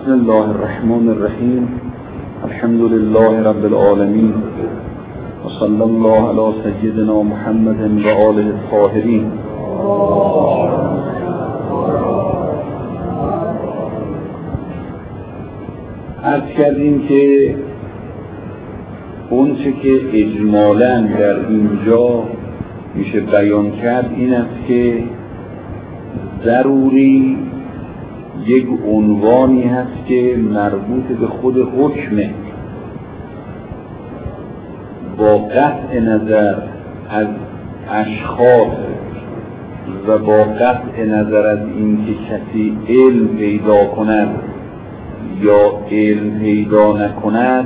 بسم الله الرحمن الرحیم. الحمد لله رب العالمین و صلی الله علی سیدنا محمد و آله الطاهرین. عرض کردیم که اون چه که اجمالاً در اینجا میشه بیان کرد این است که ضروری یک عنوانی هست که مربوط به خود حکمه، با قطع نظر از اشخاص و با قطع نظر از اینکه کسی علم پیدا کند یا علم پیدا نکند.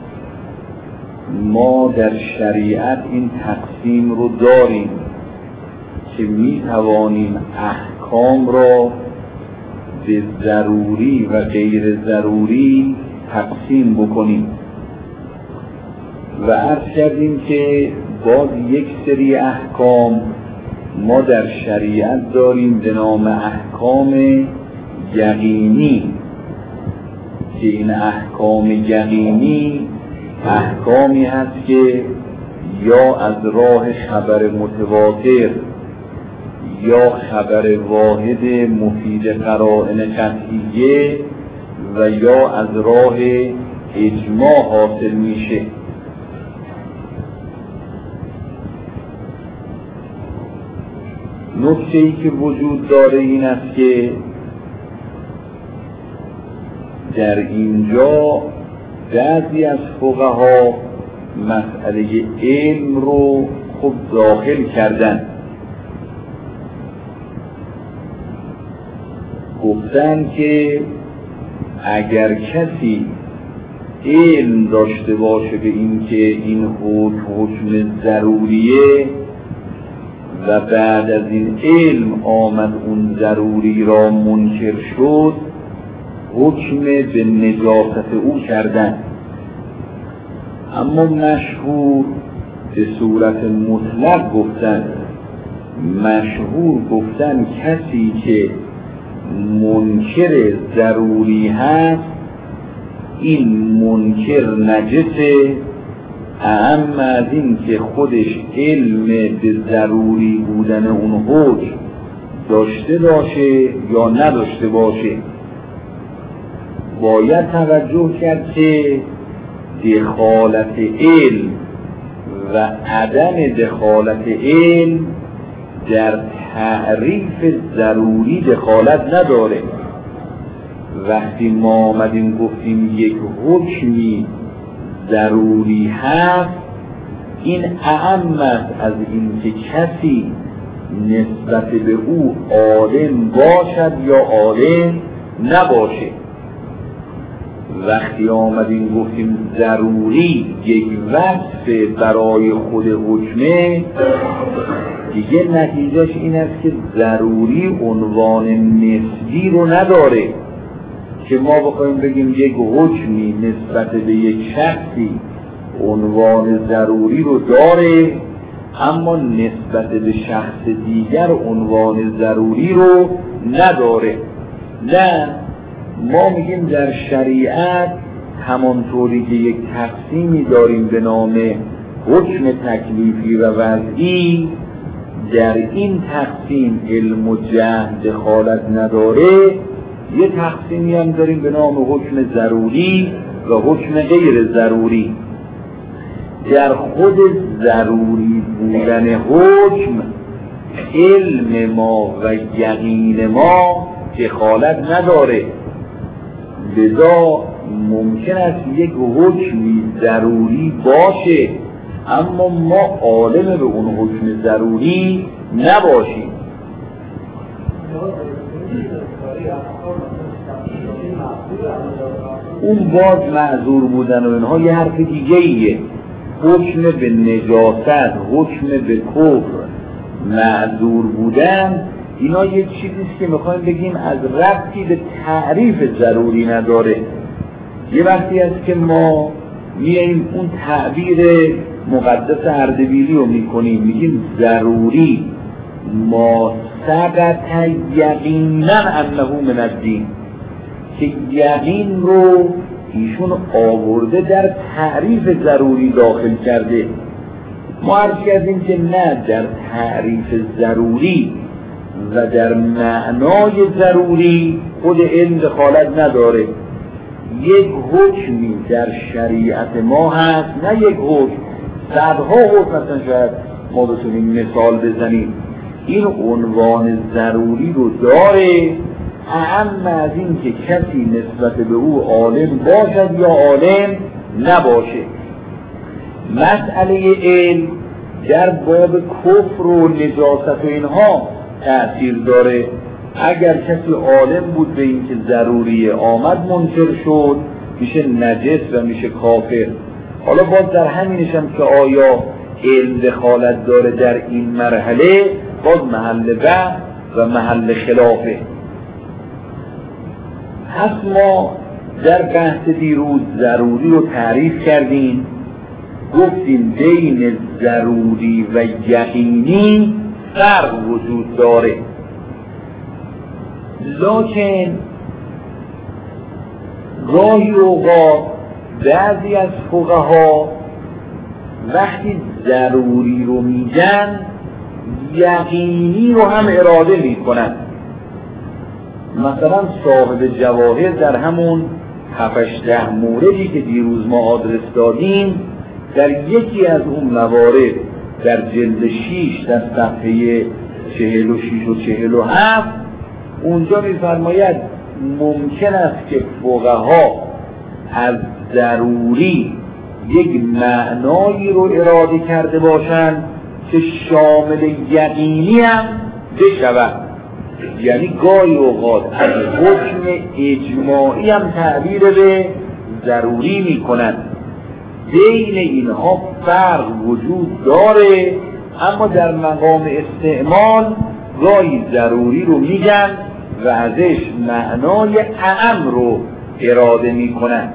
ما در شریعت این تقسیم رو داریم که می توانیم احکام را به ضروری و غیر ضروری تقسیم بکنیم و عرض کردیم که باز یک سری احکام ما در شریعت داریم به نام احکام یقینی، که این احکام یقینی احکامی هست که یا از راه خبر متواتر یا خبر واحد مفید قرائن قطعیه و یا از راه اجماع حاصل میشه. نکته‌ای که وجود داره این است که در اینجا بعضی از فقها مسئله علم رو خوب داخل کردن، گفتن که اگر کسی علم داشته باشه به این که این حکم ضروریه و بعد از این علم آمد اون ضروری را منکر شد، حکم به نجاست او کردن. اما مشهور به صورت مطلق گفتن، مشهور گفتن کسی که منکر ضروری هست این منکر نجسه، اهم از این که خودش علم به ضروری بودن اون حکم داشته باشه یا نداشته باشه. باید توجه کرد که دخالت علم و عدم دخالت علم در تعریف ضروری دخالت نداره. وقتی ما آمدیم گفتیم یک حکمی ضروری هست، این اهم است از این که کسی نسبت به او عالم باشد یا عالم نباشه. وقتی آمدیم گفتیم ضروری یک وصف برای خود حکمه، دیگه نتیجهش این است که ضروری عنوان نسبی رو نداره که ما بخوایم بگیم یک حکمی نسبت به یک شخصی عنوان ضروری رو داره اما نسبت به شخص دیگر عنوان ضروری رو نداره. نه، ما میگیم در شریعت همانطوری که یک تقسیمی داریم به نام حکم تکلیفی و وضعی، در این تقسیم علم و جهل دخالت نداره. یه تقسیمی هم داریم به نام حکم ضروری و حکم غیر ضروری. در خود ضروری بودن حکم علم ما و یقین ما دخالت نداره، لذا ممکن است یک حکمی ضروری باشه اما ما عالم به اون حکم ضروری نباشیم. اون باز معذور بودن و اینها یه حرف دیگه ایه. حکم به نجاست، حکم به کفر، معذور بودن، اینا یه چیزیست که میخوایم بگیم از ربطی به تعریف ضروری نداره. یه وقتی است که ما میاییم اون تعبیر مقدس اردبیلی رو میکنیم، میگیم ضروری ما ثبت یقینا انه من الدین، که یقین رو ایشون آورده در تعریف ضروری داخل کرده. ما عرض کردیم که نه، در تعریف ضروری و در معنای ضروری خود علم دخالت نداره. یک حکمی در شریعت ما هست، نه یک حکم، صدها حکم مثلا شاید ما بتونیم مثال بزنیم. این عنوان ضروری رو داره، اهم از این که کسی نسبت به او عالم باشد یا عالم نباشه. مسئله علم در باب کفر و نجاست و اینها تأثیر داره. اگر کسی عالم بود به این که ضروریه آمد منکر شد، میشه نجس و میشه کافر. حالا باز در همینش هم که آیا علم دخالت داره در این مرحله، باز محل بحث و محل خلافه. پس ما در بحث دیروز ضروری رو تعریف کردیم، گفتیم بین ضروری و یقینی فرق وجود داره، لکن گاهی اوقات بعضی از فقها وقتی ضروری رو میگن یقینی رو هم اراده میکنن. مثلا صاحب جواهر در همون 7-8 موردی که دیروز ما آدرس دادیم، در یکی از اون موارد در جلد 6 در صفحه 46 و 47 اونجا میفرماید ممکن است که فقها از ضروری یک معنایی رو اراده کرده باشند که شامل یقینی هم بشود. یعنی گاهی اوقات از حکم اجماعی هم تعبیر به ضروری میکنند. بین اینها فرق وجود داره، اما در مقام استعمال گاهی ضروری رو میگن و ازش معنای اعم رو اراده میکنن.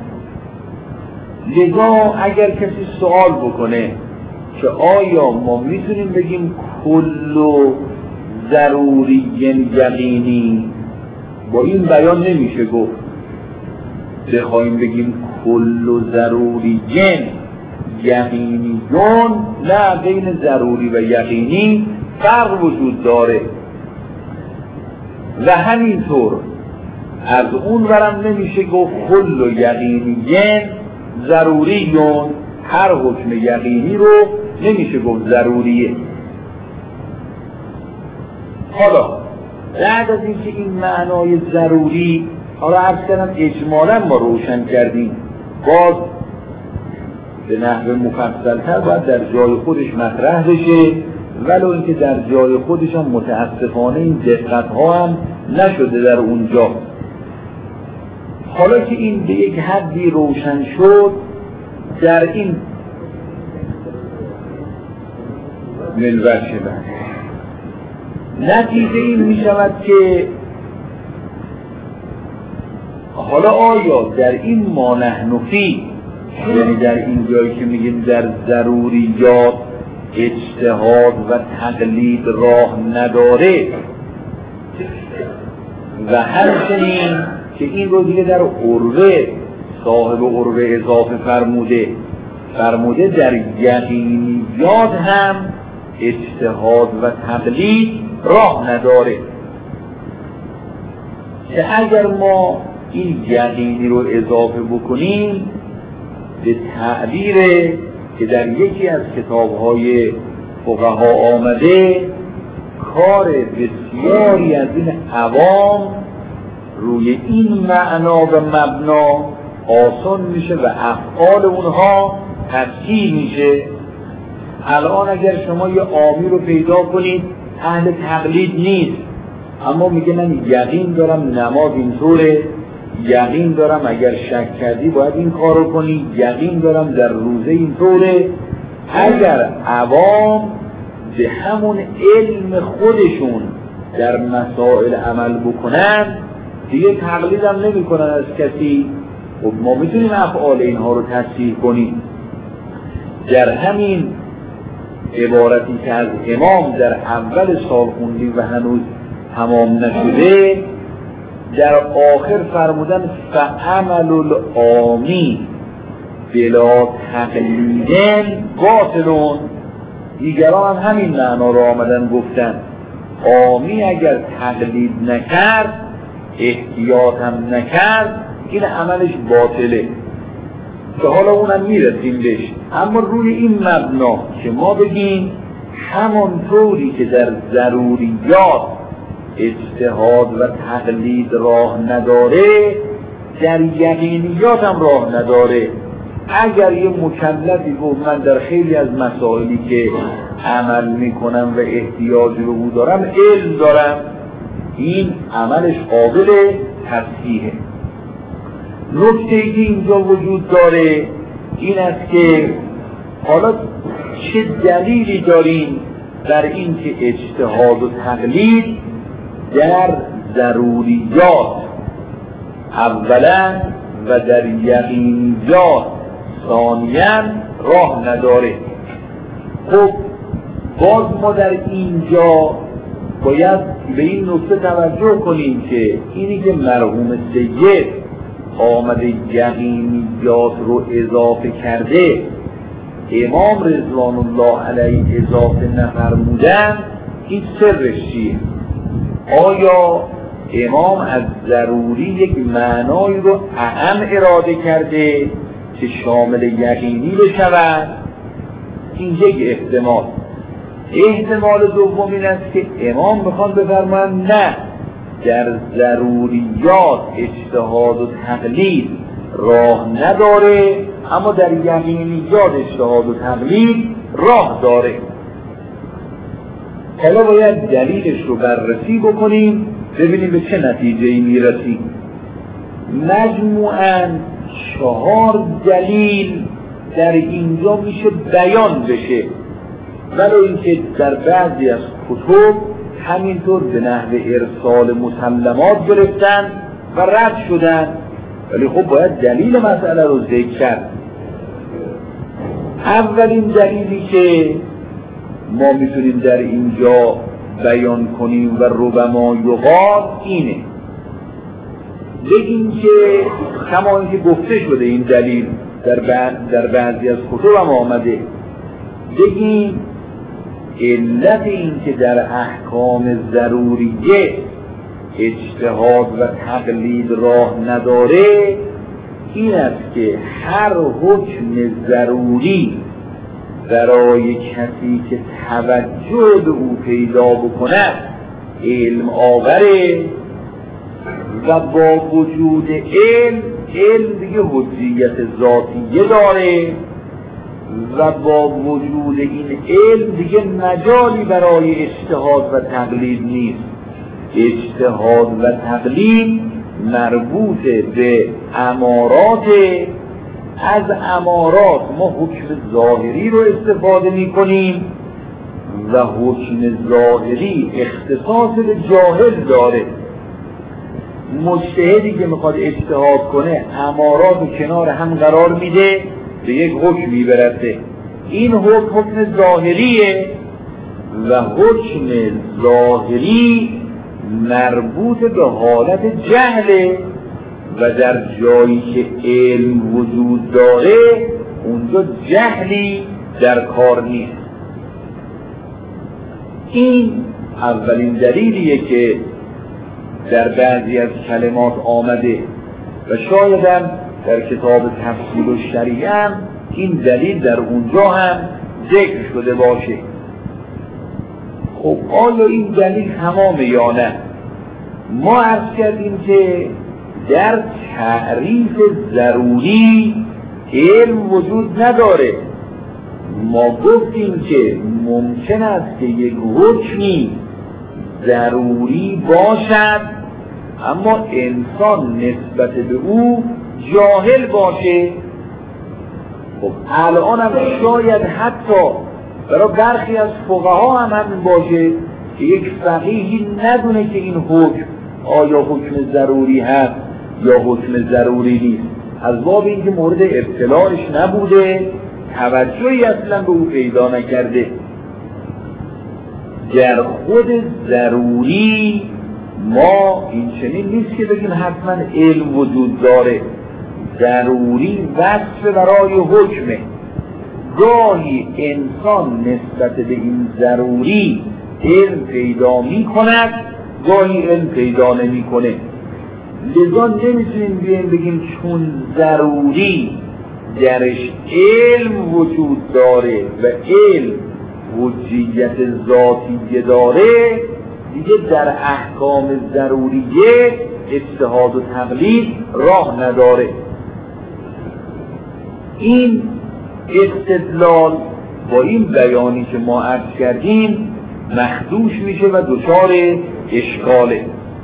لذا اگر کسی سوال بکنه که آیا ما میتونیم بگیم کل ضروری یقینی، با این بیان نمیشه گفت. بخوایم بگیم کل ضروری یقینیون، نه، بین ضروری و یقینی فرق وجود داره. و همینطور از اون ورم نمیشه گفت کل یقینیین ضروریون، هر حکم یقینی رو نمیشه گفت ضروریه. حالا بعد از اینکه این معنای ضروری حالا عرض کردم اجمالا ما روشن کردیم، باز به نحو مفصل‌تر باید در جای خودش مطرح بشه، ولو اینکه در جای خودش هم متاسفانه این دقت‌ها هم نشده در اونجا. حالا که این به یک حدی روشن شد، در این ملوت شدن نتیجه این می شود که حالا آیا در این ما نحن فی، یعنی در این جایی که میگیم در ضروریات اجتهاد و تقلید راه نداره، و همچنین که این رو دیگه در عروه صاحب عروه اضافه فرموده در یقینیات هم اجتهاد و تقلید راه نداره، که اگر ما این یقینی رو اضافه بکنیم به تعبیر که در یکی از کتاب‌های فقها آمده، کار بسیاری از این عوام روی این معنا و مبنا آسان میشه و افعال اونها تصحیح میشه. الان اگر شما یه عامی رو پیدا کنید اهل تقلید نیست، اما میگه من یقین دارم نماز اینطوره، یقین دارم اگر شک کردی باید این کار رو کنی، یقین دارم در روزه اینطوره. اگر عوام به همون علم خودشون در مسائل عمل بکنن دیگه تقلید هم نمی کنن از کسی. خب ما میتونیم افعال اینها رو تصحیح کنیم. در همین عبارتی که از امام در اول سال خوندیم و هنوز تمام نشده، در آخر فرمودن فعمل العامی بلا تقلیدن باطلون. دیگران هم همین معنا را آمدن گفتن عامی اگر تقلید نکرد احتیاط هم نکرد این عملش باطله، که حالا اونم میرسیم بهش. اما روی این مبنا که ما بگیم همانطوری که در ضروریات اجتهاد و تقلید راه نداره در یقینیات هم راه نداره. اگر یه مکلفی گفت من در خیلی از مسائلی که عمل میکنم و احتیاج به او دارم علم دارم، این عملش قابل تصحیحه. نکته‌ای که اینجا وجود داره این است که حالا چه دلیلی داریم در این که اجتهاد و تقلید در ضروریات اولا و در یقینیات ثانیاً راه نداره. خب باز ما در اینجا باید به این نکته توجه کنیم که اینی که مرحوم سید آمده یقینیات رو اضافه کرده امام رضوان الله علیه اضافه نفرمودن، این سرش چیه؟ آیا امام از ضروری یک معنایی رو اعم اراده کرده که شامل یقینی بشود؟ این یک احتمال. احتمال دوم این است که امام میخوان بفرمایند نه، در ضروریات اجتهاد و تقلید راه نداره اما در یقینیات اجتهاد و تقلید راه داره. حالا باید دلیلش رو بررسی بکنیم ببینیم به چه نتیجه‌ای میرسیم. مجموعاً 4 دلیل در اینجا میشه بیان بشه، ولی اینکه در بعضی از کتب همینطور به نحو ارسال مسلمات گرفتن و رد شدن، ولی خب باید دلیل مسئله رو ذکر کرد. اولین دلیلی که ما میتونیم در اینجا بیان کنیم و ربما یقال اینه، بگیم که کما اینکه گفته شده این دلیل در بعضی از کتب هم آمده، بگیم علت این که در احکام ضروریه اجتهاد و تقلید راه نداره این است که هر حکم ضروری برای کسی که توجه به او پیدا بکند علم آوره و با وجود علم دیگه حجیت ذاتیه داره و با وجود این علم دیگه مجالی برای اجتهاد و تقلید نیست. اجتهاد و تقلید مربوط به امارات، از امارات ما حکم ظاهری رو استفاده می کنیم و حکم ظاهری اختصاص به جاهل داره. مجتهدی که میخواد اجتهاد کنه امارات رو کنار هم قرار میده به یک حکمی برسه. این حکم ظاهریه و حکم ظاهری مربوط به حالت جهله و در جایی که علم وجود داره اونجا جهلی در کار نیست. این اولین دلیلیه که در بعضی از کلمات آمده و شاید هم در کتاب تفسیر و شریعه هم این دلیل در اونجا هم ذکر شده باشه. خب آیا این دلیل تمامه یا نه؟ ما عرض کردیم که در تعریف ضروری علم وجود نداره. ما گفتیم که ممکن است که یک حکمی ضروری باشد اما انسان نسبت به او جاهل باشه. خب الان هم شاید حتی برای برخی از فقها هم همین باشه که یک فقیهی ندونه که این حکم آیا حکم ضروری هست یا حکم ضروری نیست، از باب اینکه مورد اطلاعش نبوده، توجهی اصلا به او پیدا نکرده. در خود ضروری ما این چنین نیست که بگیم حتما علم وجود داره، ضروری وصف برای حکمه. گاهی انسان نسبت به این ضروری علم پیدا می کند، گاهی علم پیدا نمی کنه. لذا نمیتونیم بگیم چون ضروری درش علم وجود داره و علم حجیت ذاتی داره، دیگه در احکام ضروریه اجتهاد و تقلید راه نداره. این استدلال با این بیانی که ما عرض کردیم مخدوش میشه و دچار اشکاله.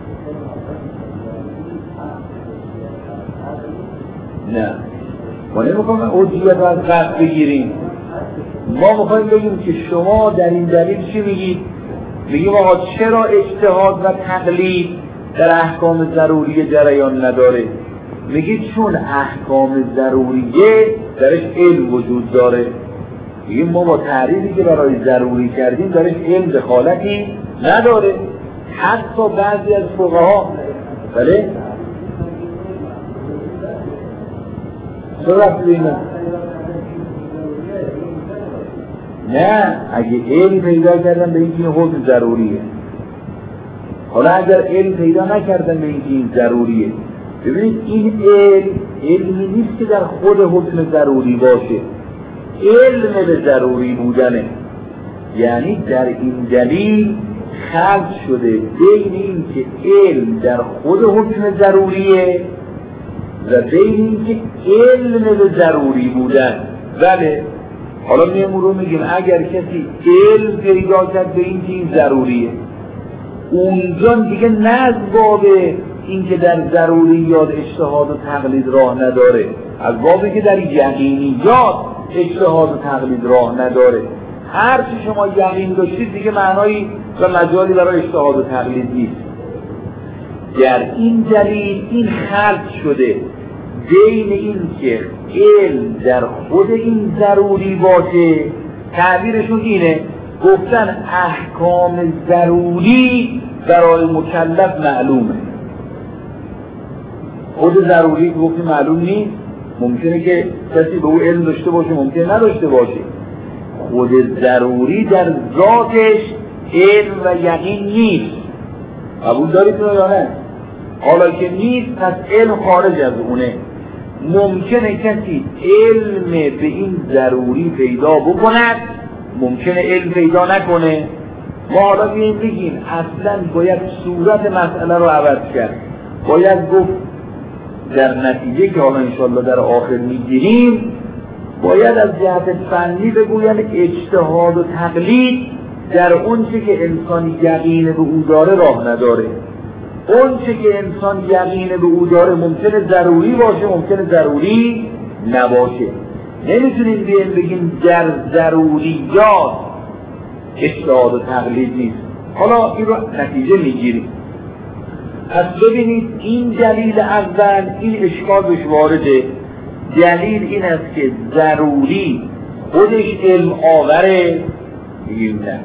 نه ما نمیخوایم حجیت از قصد بگیریم، ما میخوایم بگیم که شما در این دلیل چی میگید؟ میگیم آقا چرا اجتهاد و تقلید در احکام ضروریه جریان نداره؟ میگید چون احکام ضروریه درش علم وجود داره. میگیم ما با تعریفی که برای ضروری کردیم درش علم دخالتی نداره. حتی بعضی از فقها بله؟ چرا رفت بینه؟ نه اگه علم پیدا کردن به اینکه این حکم ضروریه، حالا اگر علم پیدا نکردن به اینکه این ضروریه، ببینید این علمی نیست که در خود حکم ضروری باشه، علم به ضروری بودنه. یعنی در این دلیل خلط شده بین این که علم در خود حکم ضروریه و بین این که علم به ضروری بودن. بله حالا رو میگیم اگر کسی علم پیدا کرد به این که این ضروریه، اونجا دیگه نه از باب این که در ضروریات اجتهاد و تقلید راه نداره، از بابی که در یقینیات اجتهاد و تقلید راه نداره. هر چی شما یقین داشتید دیگه معنایی و مجالی برای اجتهاد و تقلید نیست. در این دلیل این خلط شده بین این که علم در خود این ضروری باشه، تعبیرشون اینه، گفتن احکام ضروری برای مکلف معلومه. خود ضروری که گفتیم معلوم نیست، ممکنه که کسی به او علم داشته باشه، ممکنه نداشته باشه. خود ضروری در ذاتش علم و یقین نیست. قبول دارید یا نه؟ حالا که نیست پس علم خارج از اونه. ممکنه کسی علم به این ضروری پیدا بکند، ممکنه علم پیدا نکنه. ما حالا بگیم اصلا باید صورت مسئله رو عوض کرد، باید گفت در نتیجه که حالا انشالله در آخر میگیریم باید از جهت فنی بگویم اجتهاد و تقلید در اون چه که انسان یقین به او داره راه نداره. اون چه که انسان یقین به او داره ممکنه ضروری باشه، ممکنه ضروری نباشه. نمیتونیم بگیم در ضروریات اجتهاد و تقلید نیست. حالا این رو نتیجه میگیریم. پس ببینید این دلیل اول این اشکال بهش وارده. دلیل این است که ضروری خودش علم آوره، میگیم نه.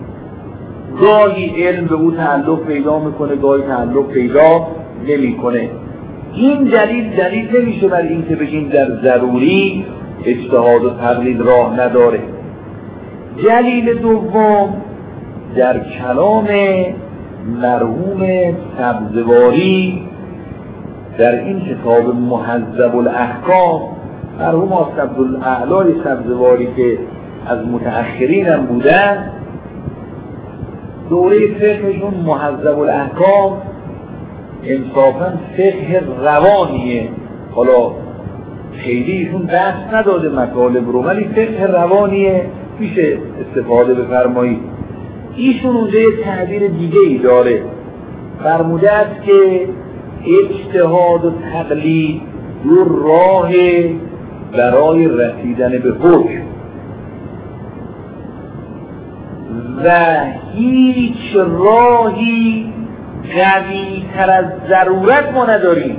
گاهی علم به او تعلق پیدا میکنه، گاهی تعلق پیدا نمیکنه. این دلیل نمیشه بر این که بگیم در ضروری اجتهاد و تقلید راه نداره. دلیل دوم در کلام مرحوم سبزواری در این کتاب مهذب الاحکام، مرحوم عبدالاعلی سبزواری که از متأخرین هم بودن، دوره فقهشون مهذب الاحکام انصافاً فقه روانیه. حالا خیلی ایشون بحث نداده مطالب رو، ولی فقه روانیه، میشه استفاده بفرمایید. ایشون اونجا یه تعبیر دیگه ای داره، فرموده است که اجتهاد و تقلید دو راه برای رسیدن به حکم و هیچ راهی قوی تر از ضرورت ما نداریم.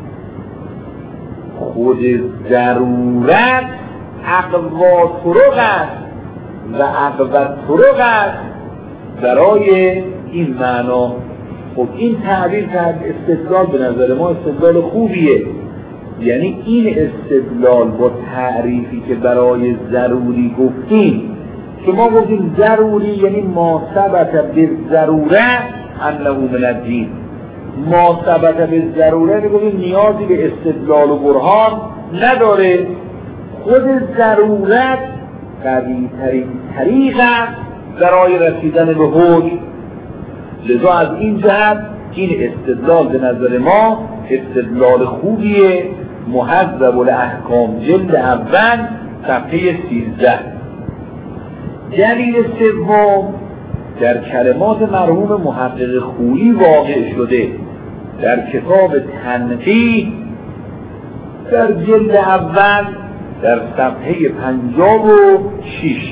خود ضرورت اقوا طرق است و اقوا طرق است برای این معنا. خب این تعبیر استدلال به نظر ما استدلال خوبیه. یعنی این استدلال با تعریفی که برای ضروری گفتیم، که ما گفتیم ضروری یعنی ما ثبت بالضروره انه من الدین، ما ثبت بالضروره میگویم نیازی به استدلال و برهان نداره، خود ضرورت قوی ترین طریق است برای رسیدن به حکم. لذا از این جهت این استدلال به نظر ما استدلال خوبیه. مهذب الاحکام جلد اول صفحه 13. دلیل سوم در کلمات مرحوم محقق خویی واقع شده در کتاب تنقیح در جلد اول در صفحه 56.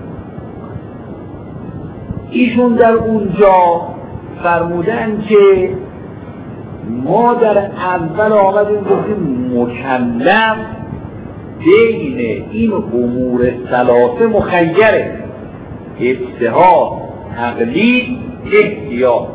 ایشون در اونجا فرمودن که ما در اول آمدیم گفتیم مکلف بین این امور ثلاثه مخیره: اجتهاد، تقلید، احتیاط.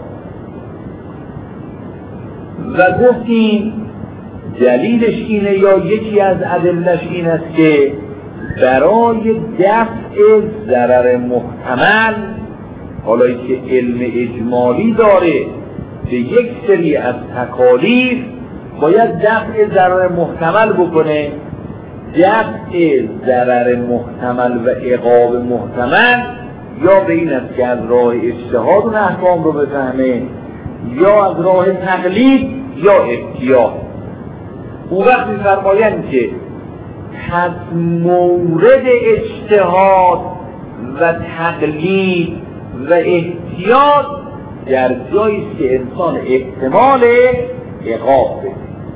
و گفتیم دلیلش اینه یا یکی از ادلش این است که برای دفع ضرر محتمل، حالا که علم اجمالی داره به یک سری از تکالیف باید دفع ضرر محتمل بکنه. دفع ضرر محتمل و عقاب محتمل یا به این است که از راه اجتهاد اون احکام رو بفهمه، یا از راه تقلید یا احتیاط. اون وقت می‌فرمایند که پس مورد اجتهاد و تقلید و احتیاط در جایی که انسان احتمال عقاب بده.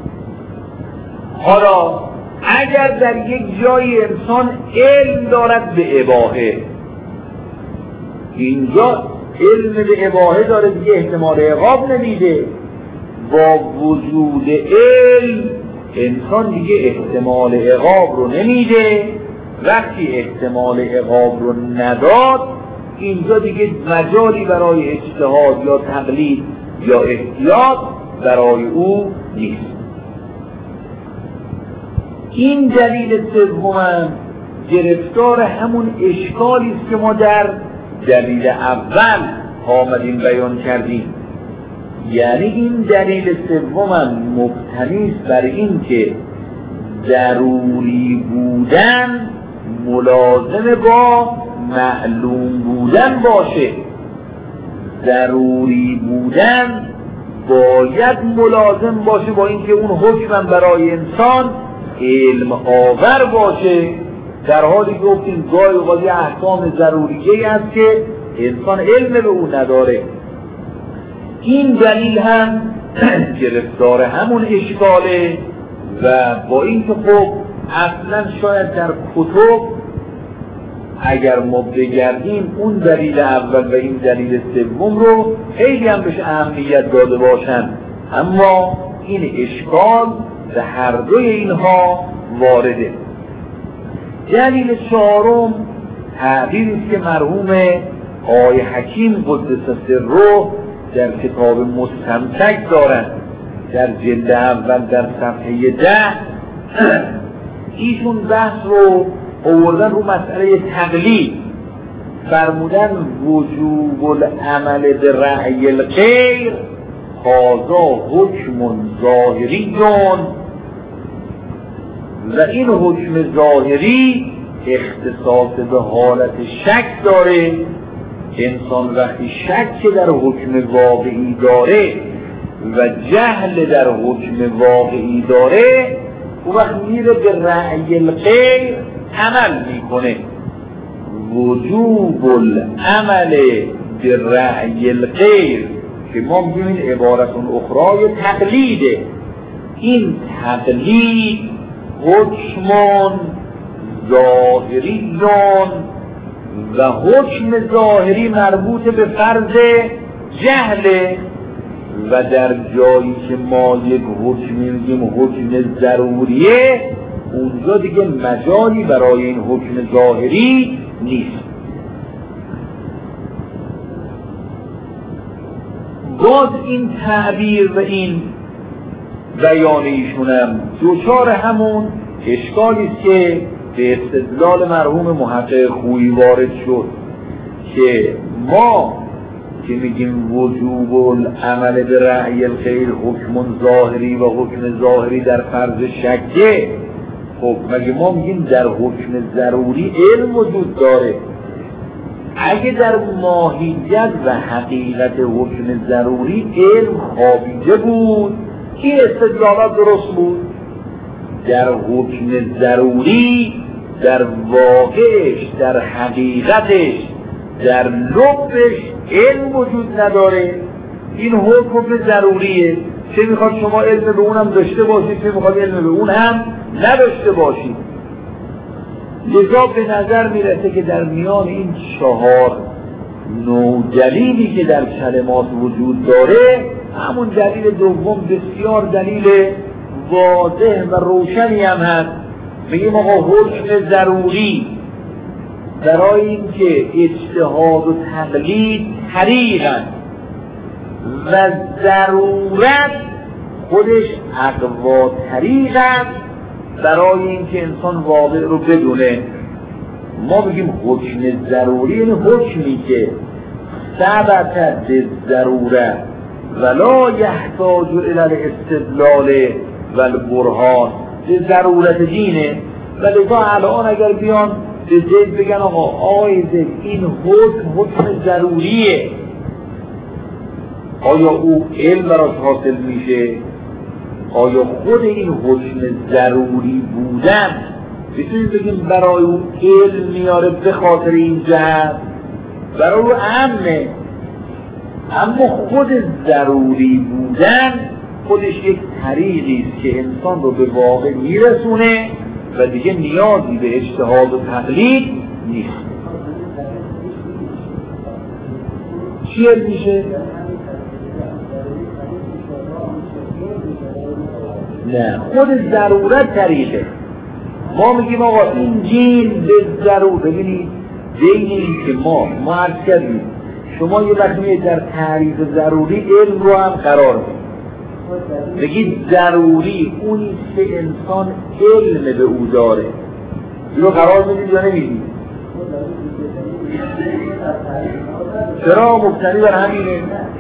حالا اگر در یک جایی انسان علم دارد به اباحه، اینجا علم به اباحه داره دیگه احتمال عقاب نمیده، با وجود علم انسان دیگه احتمال عقاب رو نمیده. وقتی احتمال عقاب رو نداد اینجا دیگه مجالی برای اجتهاد یا تقلید یا احتیاط برای او نیست. این دلیل سوم گرفتار همون اشکالی است که ما در دلیل اول آمدیم بیان کردیم. یعنی این دلیل سوم مبتنی است بر این که ضروری بودن ملازم با معلوم بودن باشه. ضروری بودن باید ملازم باشه با اینکه اون حکم برای انسان علم آور باشه، در حالی که گفتیم گاهی اوقات احکام ضروریه است که انسان علم به اون نداره. این دلیل هم گرفتار همون اشکاله و با اینکه خب اصلا شاید در کتب اگر ما بگردیم اون دلیل اول و این دلیل سوم رو خیلی هم بهش اهمیت داده باشن، اما این اشکال به هر دوی اینها وارده. دلیل چهارم تعبیری است که مرحوم آقای حکیم قدس سره در کتاب مستمسک دارند در جلد اول در صفحه 10. ایشون بحث رو آوردن رو مسئله تقلید، فرمودن وجوب العمل به رأی الغیر هذا حکم ظاهری و این حکم ظاهری اختصاص به حالت شک داره. انسان وقتی شک در حکم واقعی داره و جهل در حکم واقعی داره او وقت میره به رأی الغیر عمل میکنه. وجوب العمل به رأی الغیر که ما میگیم این عبارتون اخرای تقلیده. این تقلید حکم ظاهری و حکم ظاهری مربوط به فرض جهله و در جایی که ما یک حکم میگیم حکم ضروریه اونجا دیگه مجالی برای این حکم ظاهری نیست. باز این تعبیر و این بیان ایشونم دوچار همون اشکالی است که به استدلال مرحوم محقق خویی وارد شد که ما که میگیم وجوب العمل به رأی الخیر حکم ظاهری و حکم ظاهری در فرض شکه، خب مگه ما میگیم در حکم ضروری علم وجود داره؟ اگه در ماهیت و حقیقت حکم ضروری علم خوابیده بود که استدلالات درست بود. در حکم ضروری در واقعش، در حقیقتش، در لبش علم وجود نداره. این حکم ضروریه، چه میخواد شما علم به اونم داشته باشید، چه میخواد علم به اون هم نداشته باشید. لذا به نظر میرسه که در میان این 4 نوع دلیلی که در کلمات وجود داره، همون دلیل دوم بسیار دلیل واضح و روشنی هم هست. میگیم آقا حکم ضروری برای این که اجتهاد و تقلید طریقن و ضرورت خودش اقوا طریقن برای این که انسان واقع رو بدونه. ما بگیم حکم ضروری یعنی حکمی که ثبت بالضروره ولا یحتاج الی الاستدلال و البرهان، به ضرورت دینه. و لذا الان اگر بیان به زید بگن آقای زید این حکم ضروریه، آیا او علم براش حاصل میشه؟ آیا خود این حکم ضروری بودن بتونیم بگیم برای او علم میاره به خاطر این جهت؟ برای او امنه، اما خود ضروری بودن خودش یک طریقی است که انسان رو به واقع میرسونه و دیگه نیازی به اجتهاد و تقلید نیست. چی علم میشه؟ نه، خود ضرورت طریقه. ما میگیم آقا این جین به ضرورت. ببینید بین این که ما عرض کردیم شما یه وقتی در تعریف ضروری علم رو هم قرار بگید ضروری اونی که انسان علم به او داره، اینو قرار میدید یا نمیدید؟ چرا مبتنی بر همینه؟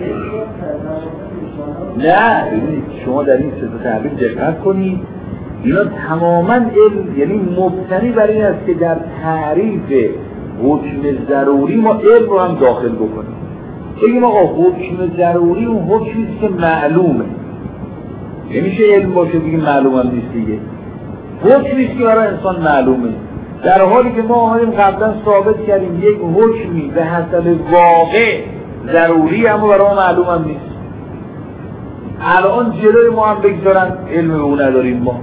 نه، شما در این سه تعبیر دقت کنید، اینا تماما علم، یعنی مبتنی بر این است که در تعریف حکم ضروری ما علم رو هم داخل بکنیم. بگیم آقا حکم ضروری اون حکمی که معلومه، نمیشه علم باشه بگیم معلوم هم نیست دیگه. حکمی که برای انسان معلومه، در حالی که ما آمدیم قبلا ثابت کردیم یک حکمی به حسب واقع ضروری اما برای ما معلوم هم نیست. الان جلوی ما هم بگذارن علم به اون نداریم ما.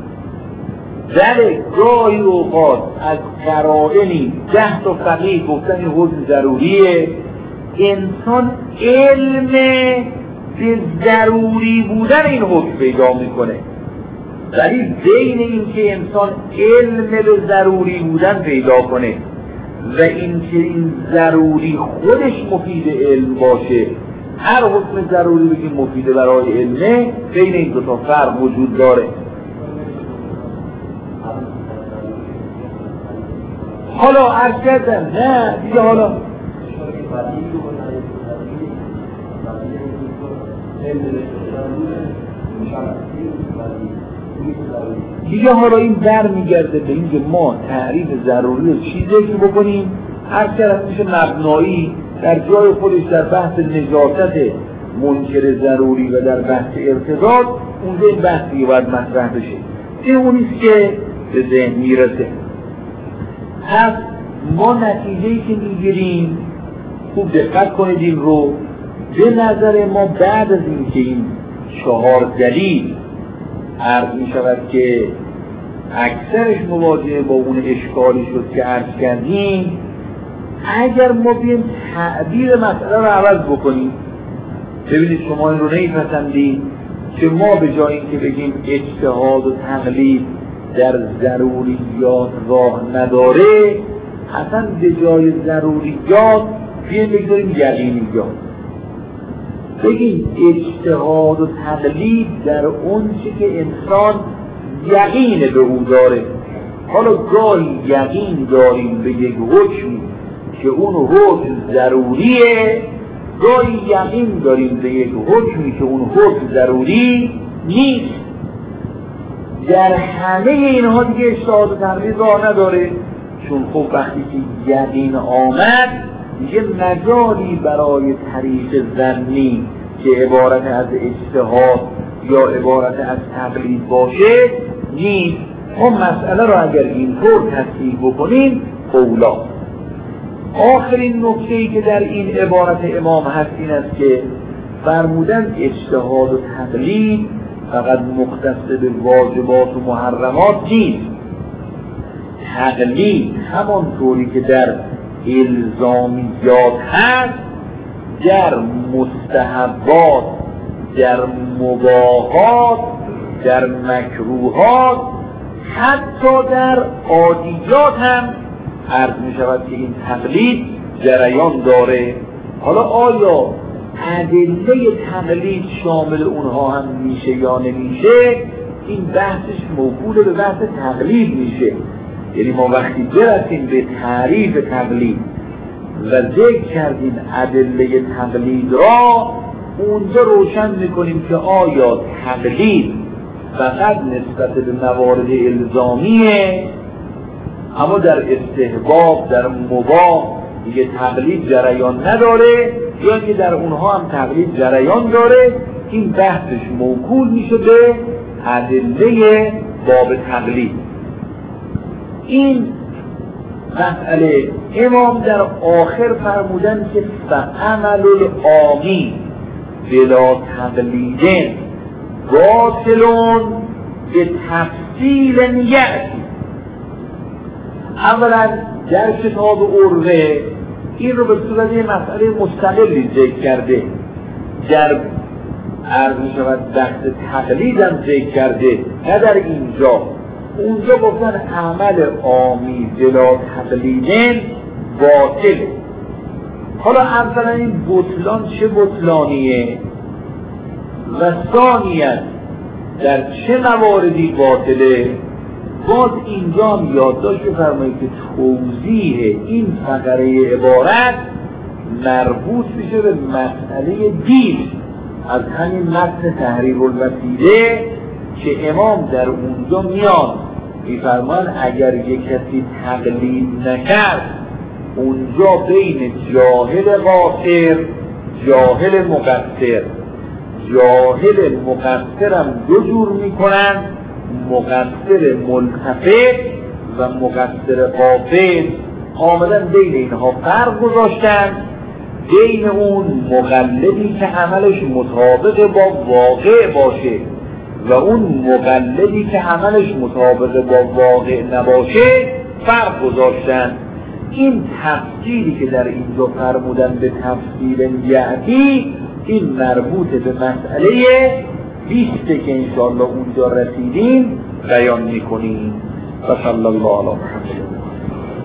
بله گاهی اوقات از قرائنی 10 تا فقیه گفتن این حکم ضروریه، انسان علم به ضروری بودن این حکم پیدا میکنه، ولی بین این که انسان علم به ضروری بودن پیدا کنه و این که این ضروری خودش مفید علم باشه، هر حکم ضروری بگیم مفیده برای علمه، بین این دو تا فرق وجود داره. حالا عرض کردم نه دیگه، حالا دیگه حالا این در میگرده به این که ما تعریف ضروری رو چی ذکر بکنیم. هر طرف میشه مبنایی در جای خودش در بحث نجاست منکر ضروری و در بحث ارتضاد اونجا این بحثی باید مطرح بشه. این اونیست که به ذهن میرسه. پس ما نتیجه‌ای که میگیریم، خوب دقت کنید این رو، به نظر ما بعد از این که این 4 دلیل عرض می شود که اکثرش مواجه با اون اشکالی شد که عرض کردیم، اگر ما بیم تعبیر مسئله رو عوض بکنیم، ببینید شما این رو نمیپسندید که ما به جای این که بگیم اجتهاد و تقلید در ضروریات راه نداره، اصلا به جای ضروریات بیم بگذاریم یقینیات. بگیم اجتهاد و تقلید در اون چی که انسان یقین به او داره. حالا گاهی یقین داریم به یک حکمی که اون حکم ضروریه، گاهی یقین داریم به یک حکمی که اون حکم ضروری نیست. در همه اینها دیگه اجتهاد و تقلید راه نداره، چون خب وقتی که یقین آمد دیگه مجالی برای طریق ظنی که عبارت از اجتهاد یا عبارت از تقلید باشه نیست. ما مسئله رو اگر اینطور تصحیح بکنیم اولا. آخرین نکته‌ای که در این عبارت امام هست این است که فرمودن اجتهاد و تقلید فقط مختص به واجبات و محرمات نیست. تقلید همانطوری که در الزامیات هست در مستحبات، در مباحات، در مکروهات، حتی در عادیات هم عرض می شود که این تقلید جریان داره. حالا آیا ادله تقلید شامل اونها هم میشه یا نمیشه؟ این بحثش موکول به بحث تقلید میشه. یعنی ما وقتی برسیم به تعریف تقلید و ذکر کردیم ادله تقلید را، اونجا روشن میکنیم که آیا تقلید فقط نسبت به موارد الزامیه، اما در استحباب، در مباح دیگه تقلید جریان نداره، یا اینکه در اونها هم تقلید جریان داره. این بحثش موکول میشه به ادله باب تقلید. این مسئله امام در آخر فرمودن که فعمل العامی بلا تقلیدن باطلون به تفصیل یأتی. اولا در کتاب عروه این رو به صورت یه مسئله مستقلی ذکر کرده، در عرض می شود بحث تقلید هم ذکر کرده، نه در اینجا. اونجا گفتن عمل عامی بلا تقلیدن باطل. حالا اولا این بطلان چه بطلانیه و ثانیاً در چه مواردی باطله؟ باز اینجا هم یادداشت بفرمایید که توضیح این فقره عبارت مربوط میشه به مسئله دین از همین متن تحریر الوسیله که امام در اونجا میان میفرمان اگر یک کسی تقلید نکرد اونجا بین جاهل قاصر، جاهل مقصر، جاهل مقصرم دو جور میکنن، مقصر ملتفت و مقصر غافل. آمدن بین اینها فرق گذاشتن، بین اون مقلدی که عملش مطابق با واقع باشه و اون مقلدی که عملش مطابق با واقع نباشه فرق گذاشتن. این تفصیلی که در اینجا فرمودن به تفصیل یعتی، این مربوط به مسئله 20 که انشاءالله اونجا رسیدیم بیان میکنیم. و صلی الله علی محمد.